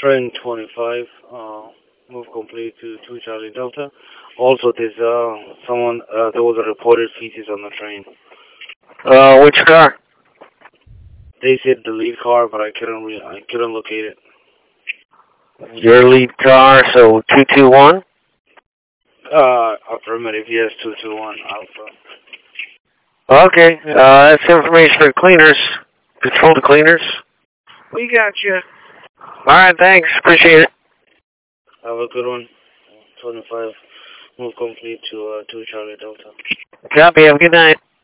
train 25, move complete to 2 Charlie Delta. Also, there's someone, there was a reported feces on the train. Which car? They said the lead car, but I couldn't locate it. Your lead car, so 221? Affirmative, yes, 221 Alpha. Okay, that's information for cleaners. Control the cleaners. We got you. Alright, thanks. Appreciate it. Have a good one. 25, move complete to 2 Charlie Delta. Copy, have a good night.